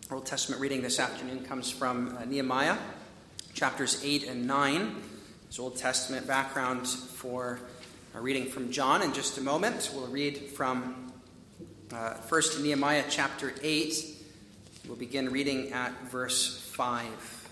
Our Old Testament reading this afternoon comes from Nehemiah, chapters 8 and 9. There's Old Testament background for our reading from John in just a moment. We'll read from first Nehemiah chapter 8. We'll begin reading at verse 5.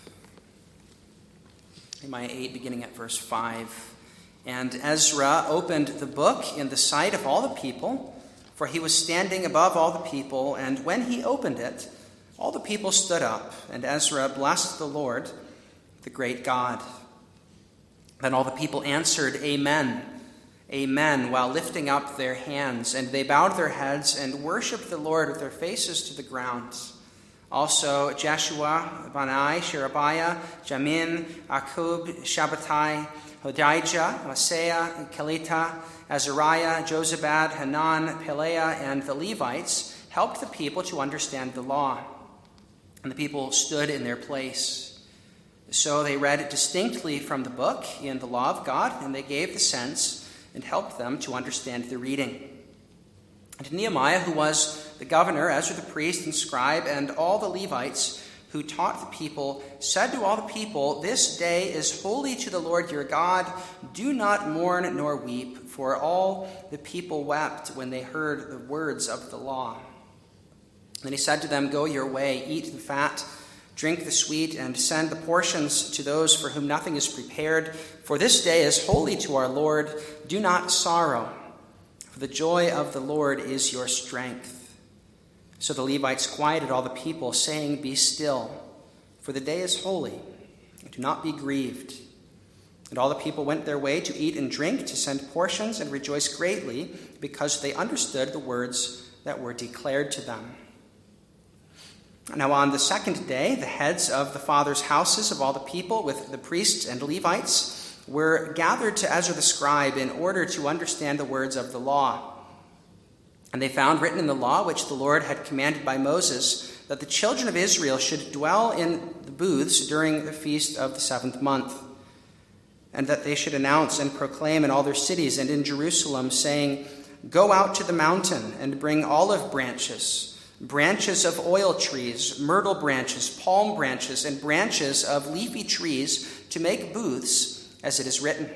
Nehemiah 8, beginning at verse 5. And Ezra opened the book in the sight of all the people, for he was standing above all the people, and when he opened it, all the people stood up, and Ezra blessed the Lord, the great God. Then all the people answered, Amen, Amen, while lifting up their hands. And they bowed their heads and worshipped the Lord with their faces to the ground. Also Jeshua, Bani, Sherebiah, Jamin, Akub, Shabbatai, Hodijah, Maaseiah, Kelita, Azariah, Jozabad, Hanan, Pelaiah, and the Levites helped the people to understand the law. And the people stood in their place. So they read distinctly from the book in the law of God, and they gave the sense and helped them to understand the reading. And Nehemiah, who was the governor, Ezra the priest and scribe, and all the Levites who taught the people, said to all the people, This day is holy to the Lord your God. Do not mourn nor weep. For all the people wept when they heard the words of the law. Then he said to them, Go your way, eat the fat, drink the sweet, and send the portions to those for whom nothing is prepared. For this day is holy to our Lord. Do not sorrow, for the joy of the Lord is your strength. So the Levites quieted all the people, saying, Be still, for the day is holy. Do not be grieved. And all the people went their way to eat and drink, to send portions, and rejoice greatly, because they understood the words that were declared to them. Now on the second day, the heads of the fathers' houses of all the people, with the priests and Levites, were gathered to Ezra the scribe in order to understand the words of the law. And they found written in the law, which the Lord had commanded by Moses, that the children of Israel should dwell in the booths during the feast of the 7th month, and that they should announce and proclaim in all their cities and in Jerusalem, saying, Go out to the mountain and bring olive branches, branches of oil trees, myrtle branches, palm branches, and branches of leafy trees to make booths, as it is written.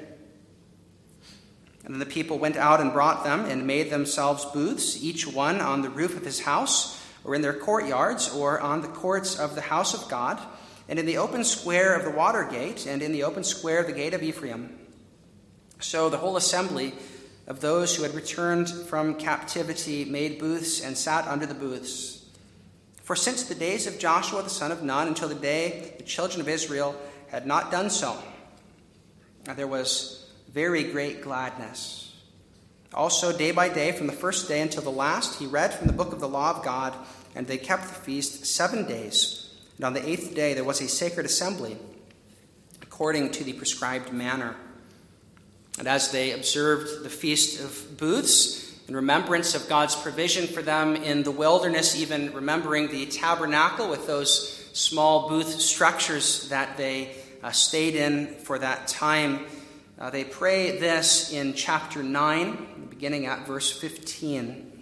And then the people went out and brought them and made themselves booths, each one on the roof of his house, or in their courtyards, or on the courts of the house of God, and in the open square of the water gate, and in the open square of the gate of Ephraim. So the whole assembly of those who had returned from captivity made booths and sat under the booths. For since the days of Joshua the son of Nun until the day the children of Israel had not done so, there was very great gladness. Also day by day, from the first day until the last, he read from the book of the law of God, and they kept the feast 7 days. And on the 8th day there was a sacred assembly, according to the prescribed manner. And as they observed the Feast of Booths, in remembrance of God's provision for them in the wilderness, even remembering the tabernacle with those small booth structures that they stayed in for that time, they pray this in chapter 9, beginning at verse 15.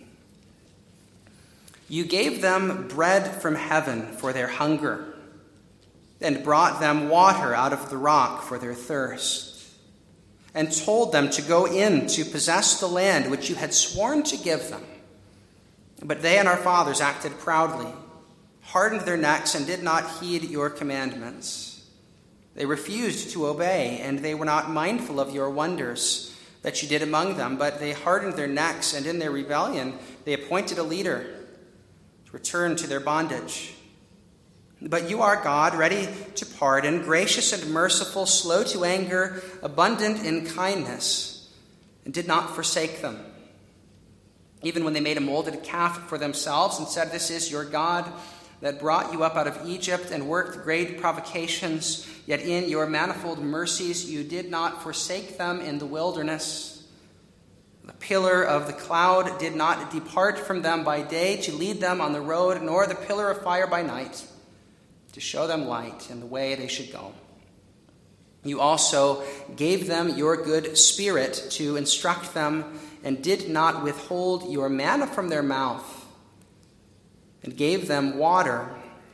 You gave them bread from heaven for their hunger, and brought them water out of the rock for their thirst, and told them to go in to possess the land which you had sworn to give them. But they and our fathers acted proudly, hardened their necks, and did not heed your commandments. They refused to obey, and they were not mindful of your wonders that you did among them, but they hardened their necks, and in their rebellion they appointed a leader to return to their bondage. But you are God, ready to pardon, gracious and merciful, slow to anger, abundant in kindness, and did not forsake them. Even when they made a molded calf for themselves and said, This is your God that brought you up out of Egypt and worked great provocations, yet in your manifold mercies you did not forsake them in the wilderness. The pillar of the cloud did not depart from them by day to lead them on the road, nor the pillar of fire by night, to show them light in the way they should go. You also gave them your good spirit to instruct them, and did not withhold your manna from their mouth, and gave them water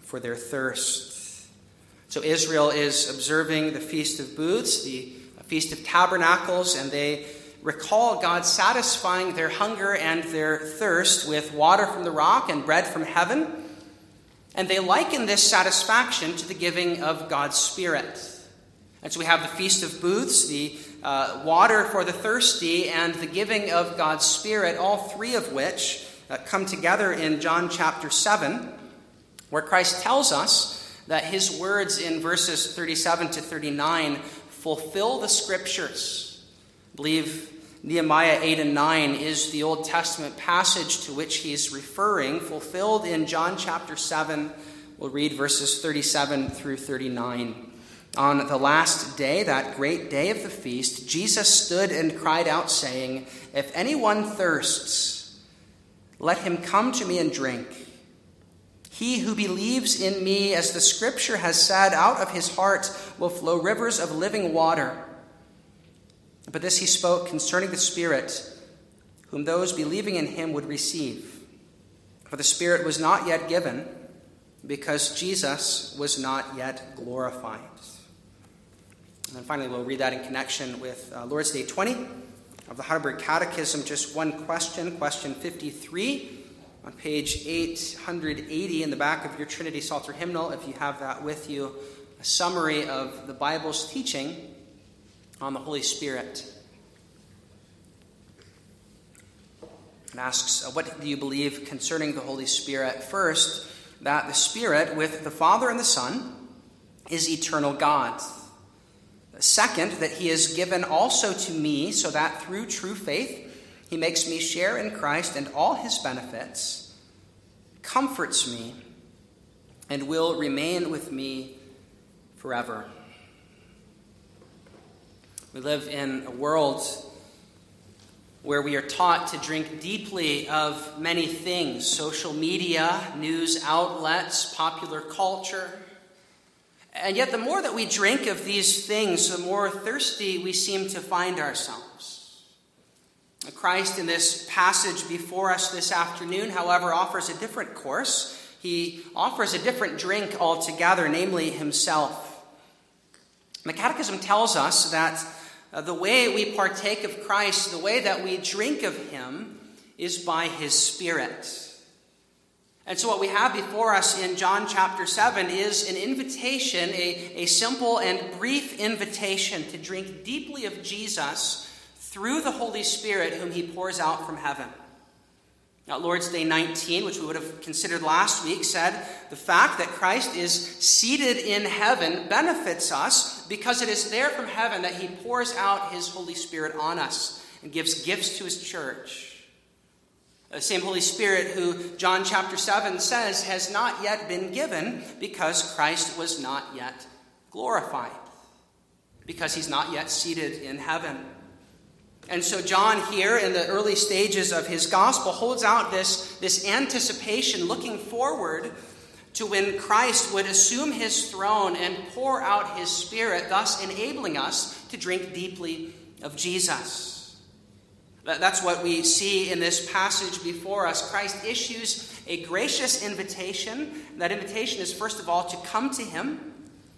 for their thirst. So Israel is observing the Feast of Booths, the Feast of Tabernacles, and they recall God satisfying their hunger and their thirst with water from the rock and bread from heaven. And they liken this satisfaction to the giving of God's Spirit. And so we have the Feast of Booths, the water for the thirsty, and the giving of God's Spirit, all three of which come together in John chapter 7, where Christ tells us that his words in verses 37 to 39 fulfill the Scriptures. I believe Nehemiah 8 and 9 is the Old Testament passage to which he's referring, fulfilled in John chapter 7. We'll read verses 37 through 39. On the last day, that great day of the feast, Jesus stood and cried out, saying, "If anyone thirsts, let him come to me and drink. He who believes in me, as the Scripture has said, out of his heart will flow rivers of living water." But this he spoke concerning the Spirit, whom those believing in him would receive. For the Spirit was not yet given, because Jesus was not yet glorified. And then finally, we'll read that in connection with Lord's Day 20 of the Heidelberg Catechism. Just one question, question 53, on page 880 in the back of your Trinity Psalter hymnal, if you have that with you, a summary of the Bible's teaching on the Holy Spirit. It asks, what do you believe concerning the Holy Spirit? First, that the Spirit, with the Father and the Son, is eternal God. Second, that he is given also to me, so that through true faith he makes me share in Christ and all his benefits, comforts me, and will remain with me forever. We live in a world where we are taught to drink deeply of many things: social media, news outlets, popular culture. And yet the more that we drink of these things, the more thirsty we seem to find ourselves. Christ, in this passage before us this afternoon, however, offers a different course. He offers a different drink altogether, namely himself. The Catechism tells us that the way we partake of Christ, the way that we drink of him, is by his Spirit. And so what we have before us in John chapter 7 is an invitation, a simple and brief invitation to drink deeply of Jesus through the Holy Spirit whom he pours out from heaven. Now, Lord's Day 19, which we would have considered last week, said the fact that Christ is seated in heaven benefits us because it is there from heaven that he pours out his Holy Spirit on us and gives gifts to his church. The same Holy Spirit who John chapter 7 says has not yet been given because Christ was not yet glorified, because he's not yet seated in heaven. And so John here in the early stages of his gospel holds out this anticipation, looking forward to when Christ would assume his throne and pour out his Spirit, thus enabling us to drink deeply of Jesus. That's what we see in this passage before us. Christ issues a gracious invitation. That invitation is, first of all, to come to him,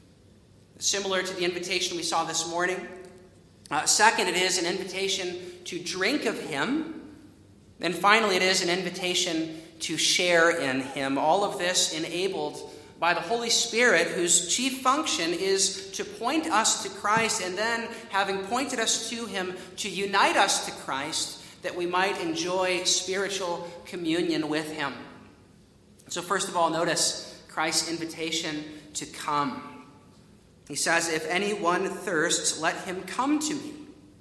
similar to the invitation we saw this morning. Second, it is an invitation to drink of him. And finally, it is an invitation to share in him. All of this enabled by the Holy Spirit, whose chief function is to point us to Christ, and then, having pointed us to him, to unite us to Christ, that we might enjoy spiritual communion with him. So first of all, notice Christ's invitation to come. He says, "If anyone thirsts, let him come to me."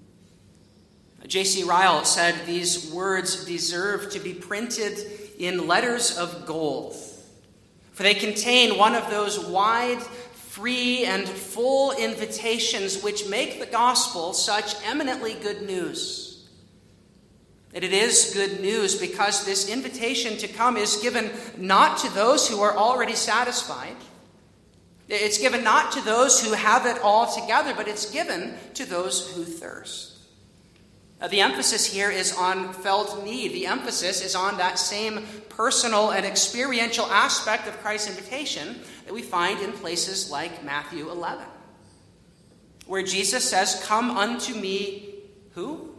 J.C. Ryle said these words deserve to be printed in letters of gold, for they contain one of those wide, free, and full invitations which make the gospel such eminently good news. And it is good news because this invitation to come is given not to those who are already satisfied. It's given not to those who have it all together, but it's given to those who thirst. The emphasis here is on felt need. The emphasis is on that same personal and experiential aspect of Christ's invitation that we find in places like Matthew 11, where Jesus says, "Come unto me," who?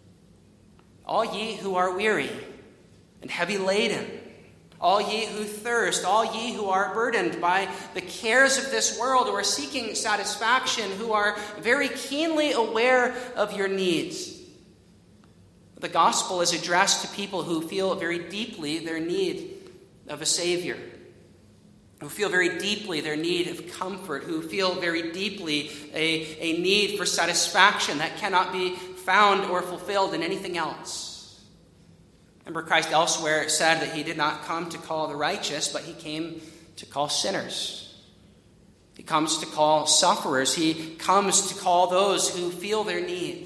"All ye who are weary and heavy laden, all ye who thirst, all ye who are burdened by the cares of this world, who are seeking satisfaction, who are very keenly aware of your needs." The gospel is addressed to people who feel very deeply their need of a Savior, who feel very deeply their need of comfort, who feel very deeply a need for satisfaction that cannot be found or fulfilled in anything else. Remember, Christ elsewhere said that he did not come to call the righteous, but he came to call sinners. He comes to call sufferers. He comes to call those who feel their needs.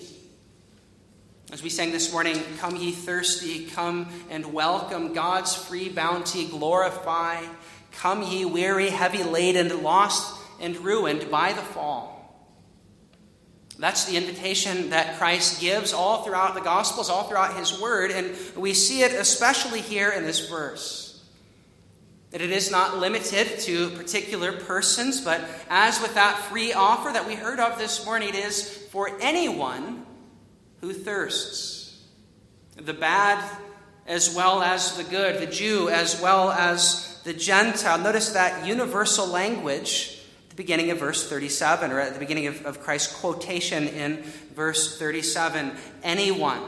As we sang this morning, "Come ye thirsty, come and welcome God's free bounty, glorify. Come ye weary, heavy laden, lost and ruined by the fall." That's the invitation that Christ gives all throughout the Gospels, all throughout his word, and we see it especially here in this verse. That it is not limited to particular persons, but as with that free offer that we heard of this morning, it is for anyone who thirsts. The bad as well as the good, the Jew as well as the Gentile. Notice that universal language at the beginning of verse 37, or at the beginning of Christ's quotation in verse 37. Anyone.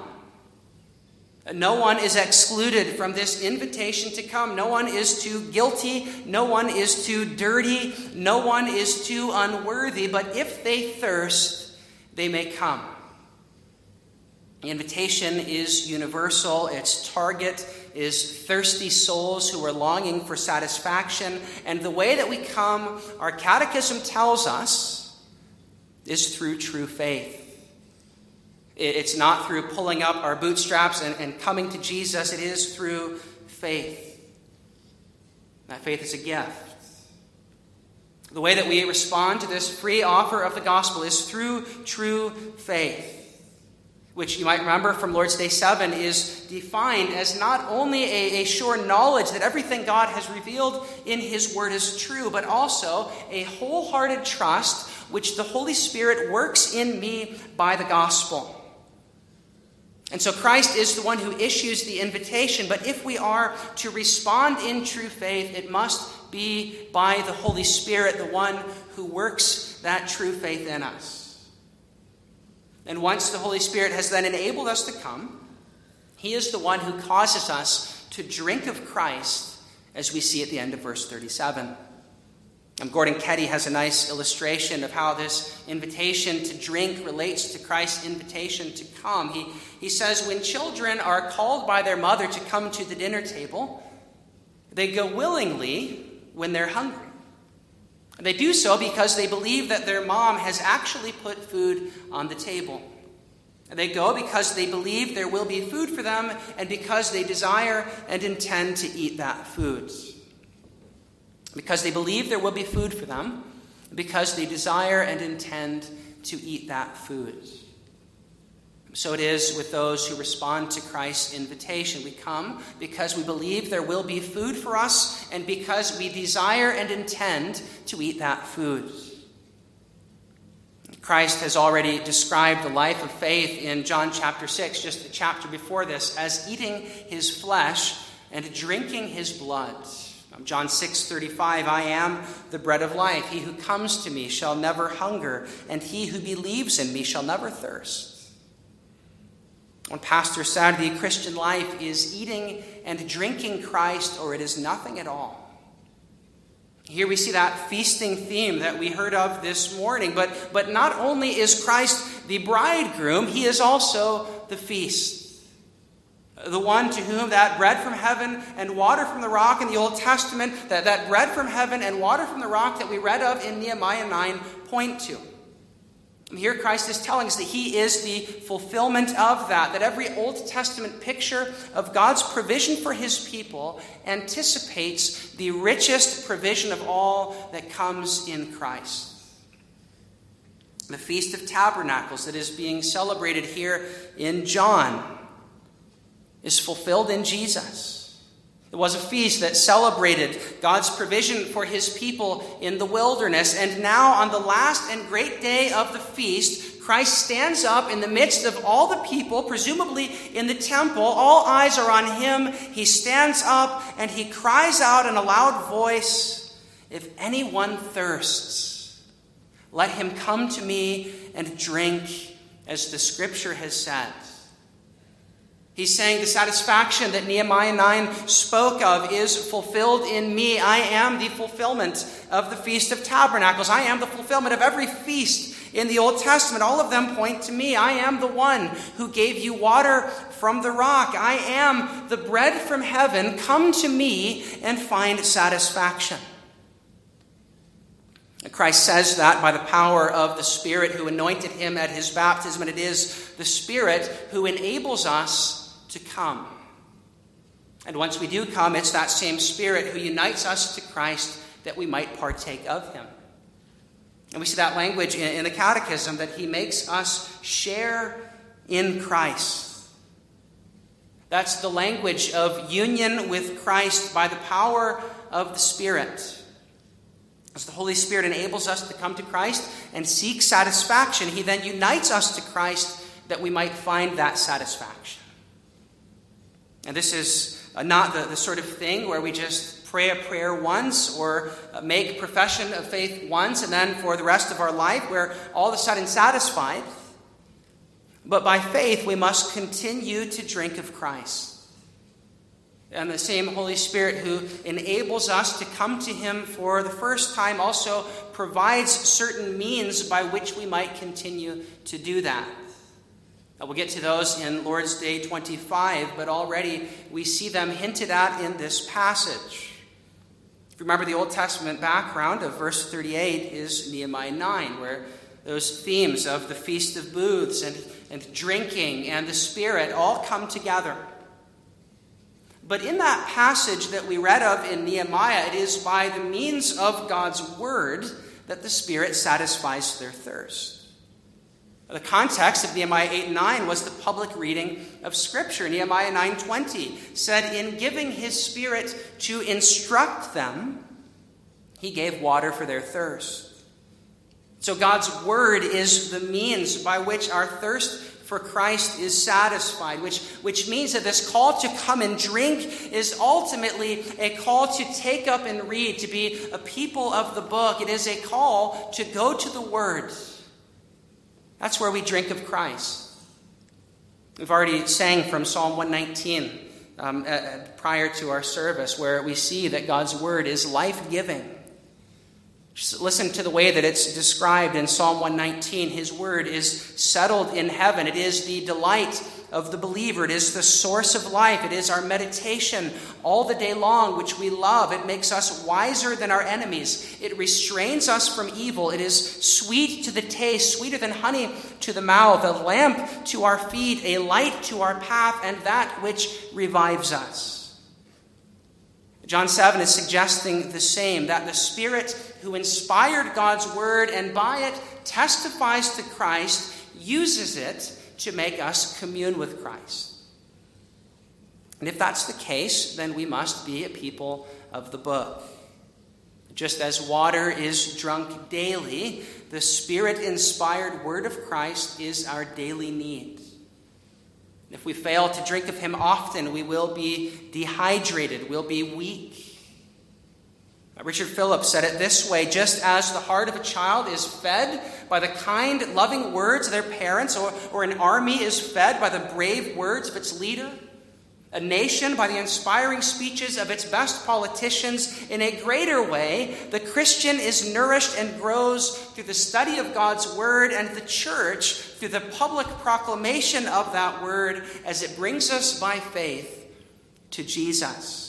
No one is excluded from this invitation to come. No one is too guilty. No one is too dirty. No one is too unworthy. But if they thirst, they may come. The invitation is universal. Its target is thirsty souls who are longing for satisfaction. And the way that we come, our catechism tells us, is through true faith. It's not through pulling up our bootstraps and coming to Jesus. It is through faith. That faith is a gift. The way that we respond to this free offer of the gospel is through true faith, which you might remember from Lord's Day 7 is defined as not only a sure knowledge that everything God has revealed in his word is true, but also a wholehearted trust which the Holy Spirit works in me by the gospel. And so Christ is the one who issues the invitation, but if we are to respond in true faith, it must be by the Holy Spirit, the one who works that true faith in us. And once the Holy Spirit has then enabled us to come, he is the one who causes us to drink of Christ, as we see at the end of verse 37. Gordon Ketty has a nice illustration of how this invitation to drink relates to Christ's invitation to come. He says, when children are called by their mother to come to the dinner table, they go willingly when they're hungry. They do so because they believe that their mom has actually put food on the table. They go because they believe there will be food for them and because they desire and intend to eat that food. Because they believe there will be food for them, because they desire and intend to eat that food. So it is with those who respond to Christ's invitation. We come because we believe there will be food for us and because we desire and intend to eat that food. Christ has already described the life of faith in John chapter 6, just a chapter before this, as eating his flesh and drinking his blood. John 6:35, I am the bread of life. He who comes to me shall never hunger, and he who believes in me shall never thirst. One pastor said the Christian life is eating and drinking Christ, or it is nothing at all. Here we see that feasting theme that we heard of this morning, but not only is Christ the bridegroom, he is also the feast. The one to whom that bread from heaven and water from the rock in the Old Testament, that bread from heaven and water from the rock that we read of in Nehemiah 9 point to. And here Christ is telling us that he is the fulfillment of that every Old Testament picture of God's provision for his people anticipates the richest provision of all that comes in Christ. The Feast of Tabernacles that is being celebrated here in John is fulfilled in Jesus. It was a feast that celebrated God's provision for his people in the wilderness. And now on the last and great day of the feast, Christ stands up in the midst of all the people, presumably in the temple. All eyes are on him. He stands up and he cries out in a loud voice, "If anyone thirsts, let him come to me and drink, as the scripture has said." He's saying the satisfaction that Nehemiah 9 spoke of is fulfilled in me. I am the fulfillment of the Feast of Tabernacles. I am the fulfillment of every feast in the Old Testament. All of them point to me. I am the one who gave you water from the rock. I am the bread from heaven. Come to me and find satisfaction. Christ says that by the power of the Spirit who anointed him at his baptism, and it is the Spirit who enables us to come. And once we do come, it's that same Spirit who unites us to Christ that we might partake of him. And we see that language in the Catechism, that he makes us share in Christ. That's the language of union with Christ by the power of the Spirit. As the Holy Spirit enables us to come to Christ and seek satisfaction, he then unites us to Christ that we might find that satisfaction. And this is not the sort of thing where we just pray a prayer once or make a profession of faith once and then for the rest of our life we're all of a sudden satisfied. But by faith we must continue to drink of Christ. And the same Holy Spirit who enables us to come to him for the first time also provides certain means by which we might continue to do that. We'll get to those in Lord's Day 25, but already we see them hinted at in this passage. If you remember, the Old Testament background of verse 38 is Nehemiah 9, where those themes of the Feast of Booths and drinking and the Spirit all come together. But in that passage that we read of in Nehemiah, it is by the means of God's word that the Spirit satisfies their thirst. The context of Nehemiah 8 and 9 was the public reading of Scripture. Nehemiah 9:20 said, "In giving his Spirit to instruct them, he gave water for their thirst." So God's word is the means by which our thirst for Christ is satisfied, which means that this call to come and drink is ultimately a call to take up and read, to be a people of the book. It is a call to go to the Word. That's where we drink of Christ. We've already sang from Psalm 119 prior to our service, where we see that God's Word is life-giving. Just listen to the way that it's described in Psalm 119. His word is settled in heaven. It is the delight of the believer. It is the source of life. It is our meditation all the day long, which we love. It makes us wiser than our enemies. It restrains us from evil. It is sweet to the taste, sweeter than honey to the mouth, a lamp to our feet, a light to our path, and that which revives us. John 7 is suggesting the same, that the Spirit who inspired God's word and by it testifies to Christ uses it to make us commune with Christ. And if that's the case, then we must be a people of the book. Just as water is drunk daily, the Spirit-inspired word of Christ is our daily need. If we fail to drink of him often, we will be dehydrated, we'll be weak. Richard Phillips said it this way: just as the heart of a child is fed by the kind, loving words of their parents, or an army is fed by the brave words of its leader, a nation by the inspiring speeches of its best politicians, in a greater way, the Christian is nourished and grows through the study of God's word, and the church through the public proclamation of that word as it brings us by faith to Jesus.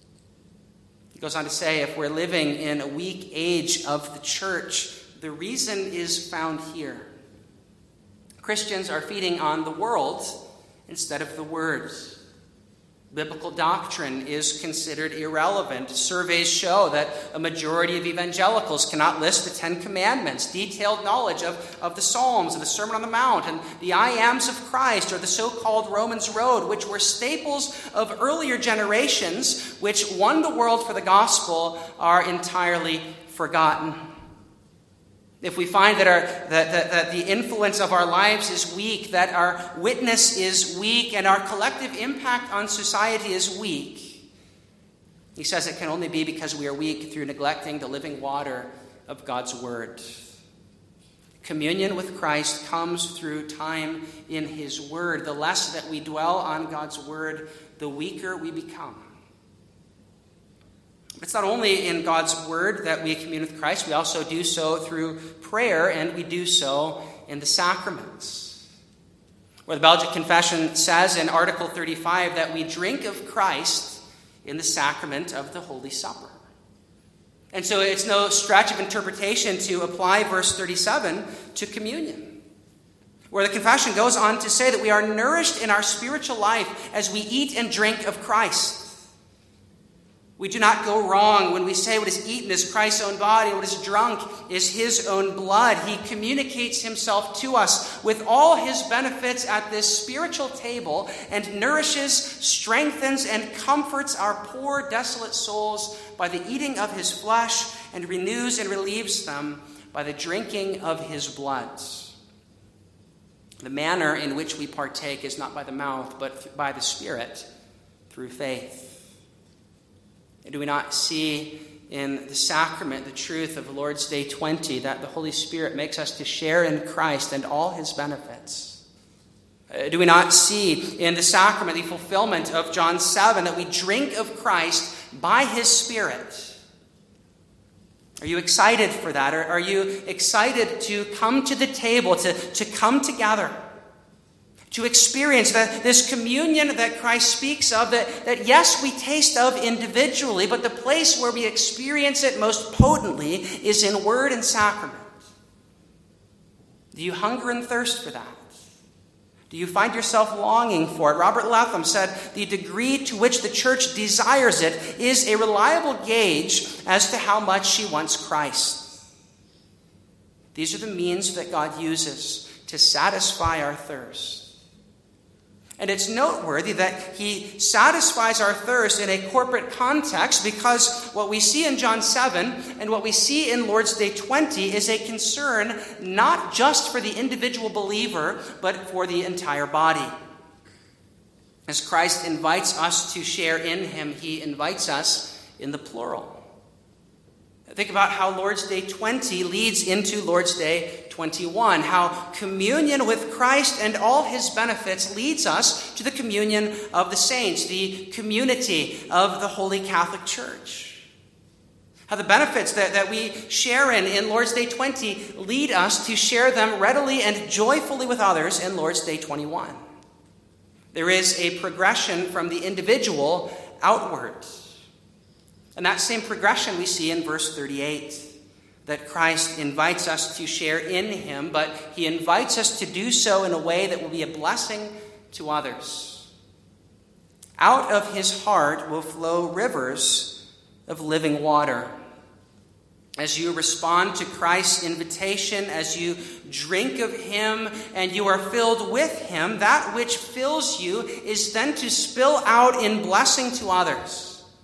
He goes on to say, if we're living in a weak age of the church, the reason is found here. Christians are feeding on the world instead of the word. Biblical doctrine is considered irrelevant. Surveys show that a majority of evangelicals cannot list the Ten Commandments, detailed knowledge of the Psalms, of the Sermon on the Mount, and the I Ams of Christ, or the so-called Romans Road, which were staples of earlier generations, which won the world for the gospel, are entirely forgotten. If we find that the influence of our lives is weak, that our witness is weak, and our collective impact on society is weak, he says it can only be because we are weak through neglecting the living water of God's word. Communion with Christ comes through time in his word. The less that we dwell on God's word, the weaker we become. It's not only in God's word that we commune with Christ, we also do so through prayer, and we do so in the sacraments. Where the Belgic Confession says in Article 35 that we drink of Christ in the sacrament of the Holy Supper. And so it's no stretch of interpretation to apply verse 37 to communion, where the confession goes on to say that we are nourished in our spiritual life as we eat and drink of Christ. We do not go wrong when we say what is eaten is Christ's own body, what is drunk is his own blood. He communicates himself to us with all his benefits at this spiritual table and nourishes, strengthens, and comforts our poor, desolate souls by the eating of his flesh, and renews and relieves them by the drinking of his blood. The manner in which we partake is not by the mouth, but by the Spirit, through faith. Do we not see in the sacrament the truth of Lord's Day 20, that the Holy Spirit makes us to share in Christ and all his benefits? Do we not see in the sacrament the fulfillment of John 7, that we drink of Christ by his Spirit? Are you excited for that? Or are you excited to come to the table, to come together? To experience this communion that Christ speaks of, that yes, we taste of individually, but the place where we experience it most potently is in word and sacrament. Do you hunger and thirst for that? Do you find yourself longing for it? Robert Latham said, the degree to which the church desires it is a reliable gauge as to how much she wants Christ. These are the means that God uses to satisfy our thirst. And it's noteworthy that he satisfies our thirst in a corporate context, because what we see in John 7 and what we see in Lord's Day 20 is a concern not just for the individual believer, but for the entire body. As Christ invites us to share in him, he invites us in the plural. Think about how Lord's Day 20 leads into Lord's Day 21, how communion with Christ and all his benefits leads us to the communion of the saints, the community of the Holy Catholic Church. How the benefits that we share in Lord's Day 20 lead us to share them readily and joyfully with others in Lord's Day 21. There is a progression from the individual outward. And that same progression we see in verse 38, that Christ invites us to share in him, but he invites us to do so in a way that will be a blessing to others. Out of his heart will flow rivers of living water. As you respond to Christ's invitation, as you drink of him and you are filled with him, that which fills you is then to spill out in blessing to others.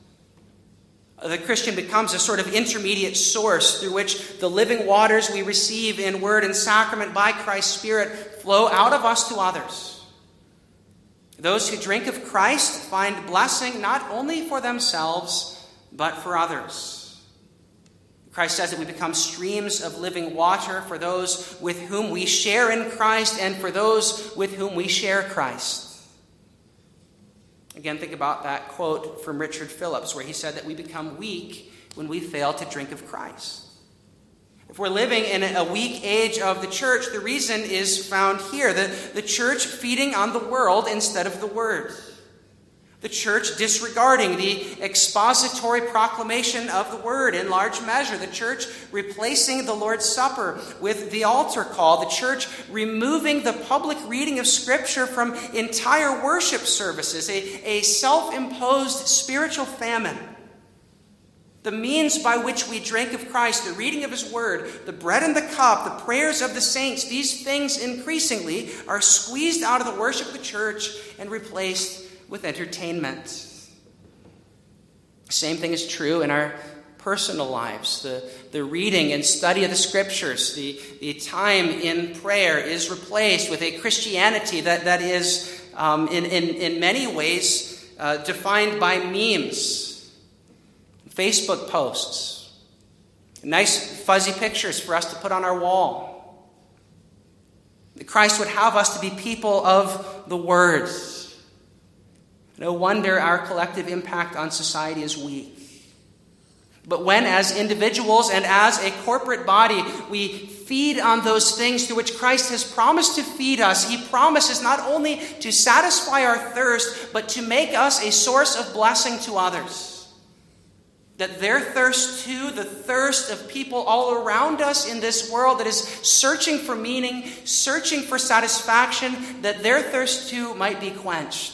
The Christian becomes a sort of intermediate source through which the living waters we receive in word and sacrament by Christ's Spirit flow out of us to others. Those who drink of Christ find blessing not only for themselves, but for others. Christ says that we become streams of living water for those with whom we share in Christ and for those with whom we share Christ. Again, think about that quote from Richard Phillips, where he said that we become weak when we fail to drink of Christ. If we're living in a weak age of the church, the reason is found here. The church feeding on the world instead of the word. The church disregarding the expository proclamation of the word in large measure. The church replacing the Lord's Supper with the altar call. The church removing the public reading of Scripture from entire worship services. A self-imposed spiritual famine. The means by which we drink of Christ, the reading of His Word, the bread and the cup, the prayers of the saints, these things increasingly are squeezed out of the worship of the church and replaced with entertainment. Same thing is true in our personal lives. The reading and study of the Scriptures, the time in prayer is replaced with a Christianity that is in many ways defined by memes, Facebook posts, nice fuzzy pictures for us to put on our wall. Christ would have us to be people of the Word. No wonder our collective impact on society is weak. But when, as individuals and as a corporate body, we feed on those things through which Christ has promised to feed us, He promises not only to satisfy our thirst, but to make us a source of blessing to others. That their thirst too, the thirst of people all around us in this world that is searching for meaning, searching for satisfaction, that their thirst too might be quenched.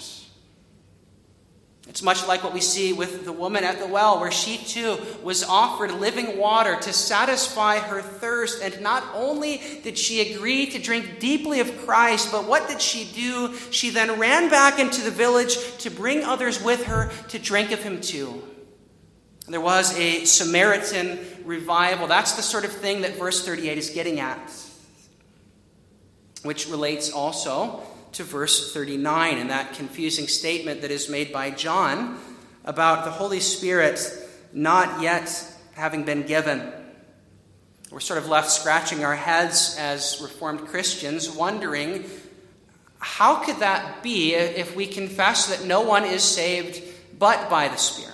It's much like what we see with the woman at the well, where she too was offered living water to satisfy her thirst. And not only did she agree to drink deeply of Christ, but what did she do? She then ran back into the village to bring others with her to drink of Him too. And there was a Samaritan revival. That's the sort of thing that verse 38 is getting at, which relates also to verse 39 and that confusing statement that is made by John about the Holy Spirit not yet having been given. We're sort of left scratching our heads as Reformed Christians, wondering, how could that be if we confess that no one is saved but by the Spirit?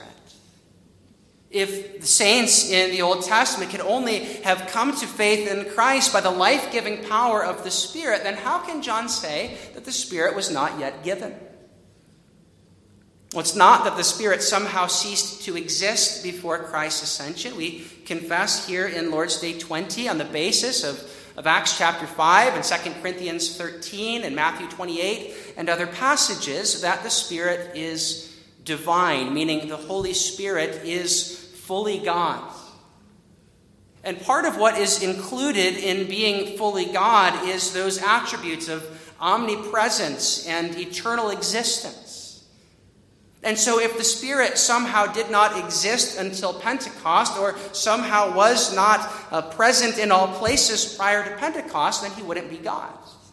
If the saints in the Old Testament could only have come to faith in Christ by the life-giving power of the Spirit, then how can John say that the Spirit was not yet given? Well, it's not that the Spirit somehow ceased to exist before Christ's ascension. We confess here in Lord's Day 20 on the basis of Acts chapter 5 and 2 Corinthians 13 and Matthew 28 and other passages that the Spirit is divine, meaning the Holy Spirit is fully God. And part of what is included in being fully God is those attributes of omnipresence and eternal existence. And so if the Spirit somehow did not exist until Pentecost, or somehow was not present in all places prior to Pentecost, then He wouldn't be God.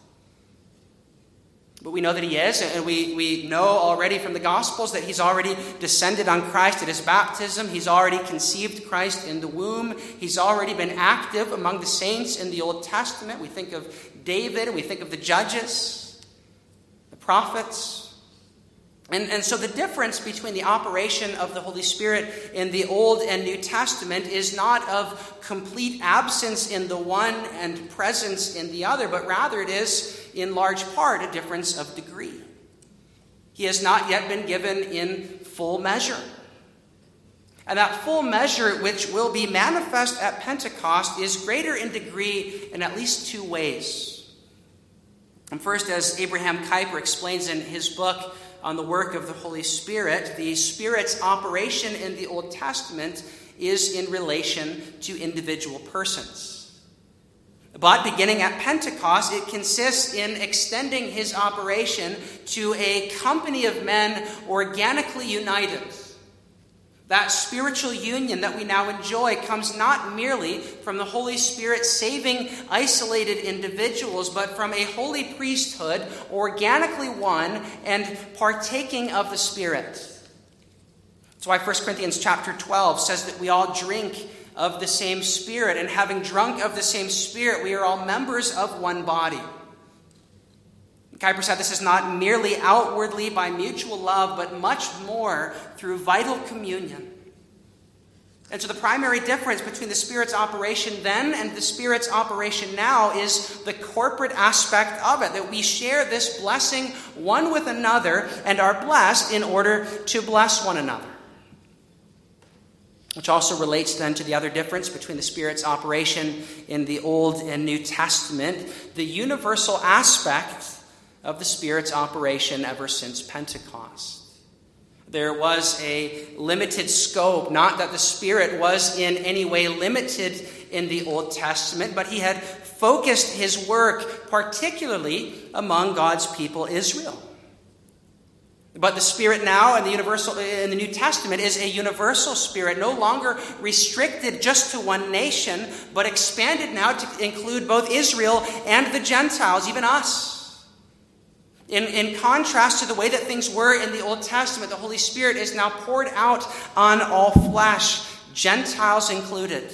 But we know that He is, and we know already from the Gospels that He's already descended on Christ at His baptism. He's already conceived Christ in the womb. He's already been active among the saints in the Old Testament. We think of David, we think of the judges, the prophets. And so the difference between the operation of the Holy Spirit in the Old and New Testament is not of complete absence in the one and presence in the other, but rather it is in large part a difference of degree. He has not yet been given in full measure. And that full measure, which will be manifest at Pentecost, is greater in degree in at least two ways. And first, as Abraham Kuyper explains in his book on the work of the Holy Spirit, the Spirit's operation in the Old Testament is in relation to individual persons. But beginning at Pentecost, it consists in extending His operation to a company of men organically united. That spiritual union that we now enjoy comes not merely from the Holy Spirit saving isolated individuals, but from a holy priesthood, organically one and partaking of the Spirit. That's why 1 Corinthians chapter 12 says that we all drink of the same Spirit, and having drunk of the same Spirit, we are all members of one body. Kuyper said this is not merely outwardly by mutual love, but much more through vital communion. And so the primary difference between the Spirit's operation then and the Spirit's operation now is the corporate aspect of it, that we share this blessing one with another and are blessed in order to bless one another. Which also relates then to the other difference between the Spirit's operation in the Old and New Testament, the universal aspect of the Spirit's operation ever since Pentecost. There was a limited scope, not that the Spirit was in any way limited in the Old Testament, but he had focused his work particularly among God's people Israel. But the Spirit now in the New Testament is a universal Spirit, no longer restricted just to one nation, but expanded now to include both Israel and the Gentiles, even us. In contrast to the way that things were in the Old Testament, the Holy Spirit is now poured out on all flesh, Gentiles included.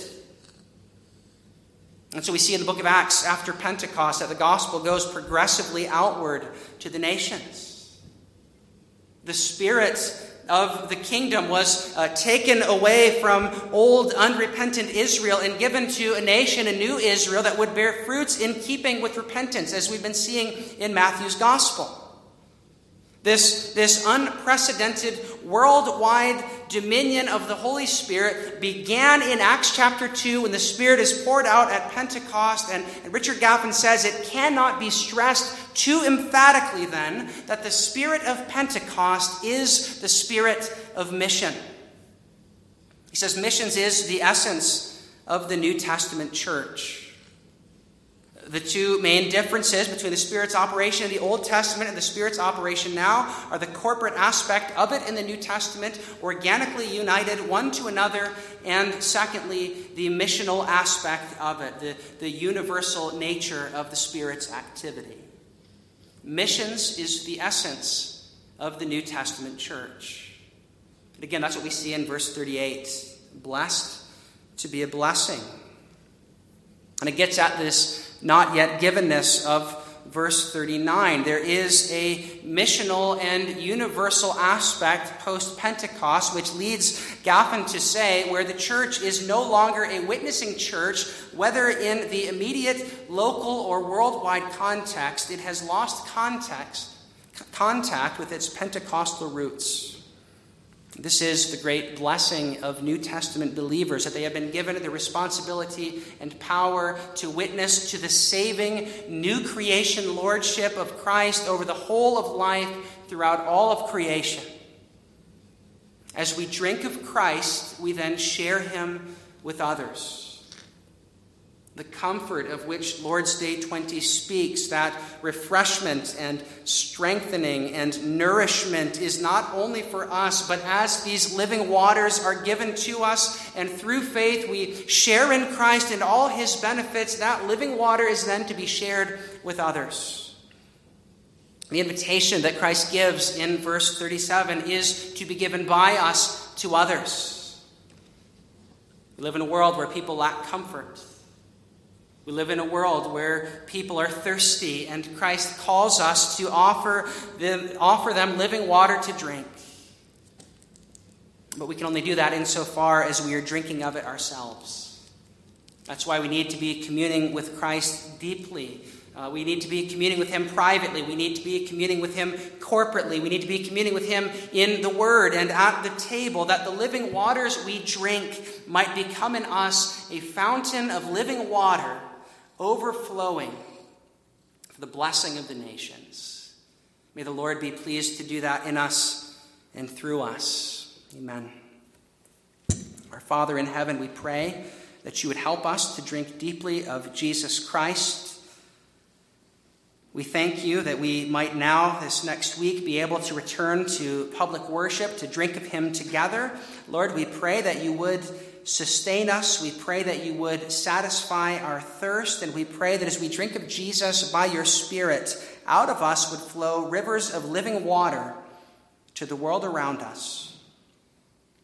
And so we see in the book of Acts after Pentecost that the gospel goes progressively outward to the nations. The Spirit of the kingdom was taken away from old, unrepentant Israel and given to a nation, a new Israel, that would bear fruits in keeping with repentance, as we've been seeing in Matthew's gospel. This unprecedented worldwide dominion of the Holy Spirit began in Acts chapter 2 when the Spirit is poured out at Pentecost. And Richard Gaffin says it cannot be stressed too emphatically then that the Spirit of Pentecost is the Spirit of mission. He says missions is the essence of the New Testament church. The two main differences between the Spirit's operation in the Old Testament and the Spirit's operation now are the corporate aspect of it in the New Testament, organically united one to another, and secondly, the missional aspect of it, the universal nature of the Spirit's activity. Missions is the essence of the New Testament church. And again, that's what we see in verse 38. Blessed to be a blessing. And it gets at this not yet givenness of verse 39. There is a missional and universal aspect post-Pentecost, which leads Gaffin to say where the church is no longer a witnessing church, whether in the immediate local or worldwide context, it has lost contact with its Pentecostal roots. This is the great blessing of New Testament believers, that they have been given the responsibility and power to witness to the saving new creation lordship of Christ over the whole of life throughout all of creation. As we drink of Christ, we then share him with others. The comfort of which Lord's Day 20 speaks, that refreshment and strengthening and nourishment is not only for us, but as these living waters are given to us, and through faith we share in Christ and all his benefits, that living water is then to be shared with others. The invitation that Christ gives in verse 37 is to be given by us to others. We live in a world where people lack comfort. We live in a world where people are thirsty, and Christ calls us to offer them living water to drink. But we can only do that insofar as we are drinking of it ourselves. That's why we need to be communing with Christ deeply. We need to be communing with him privately. We need to be communing with him corporately. We need to be communing with him in the Word and at the table, that the living waters we drink might become in us a fountain of living water overflowing for the blessing of the nations. May the Lord be pleased to do that in us and through us. Amen. Our Father in heaven, we pray that you would help us to drink deeply of Jesus Christ. We thank you that we might now, this next week, be able to return to public worship, to drink of him together. Lord, we pray that you would sustain us. We pray that you would satisfy our thirst. And we pray that as we drink of Jesus by your Spirit, out of us would flow rivers of living water to the world around us.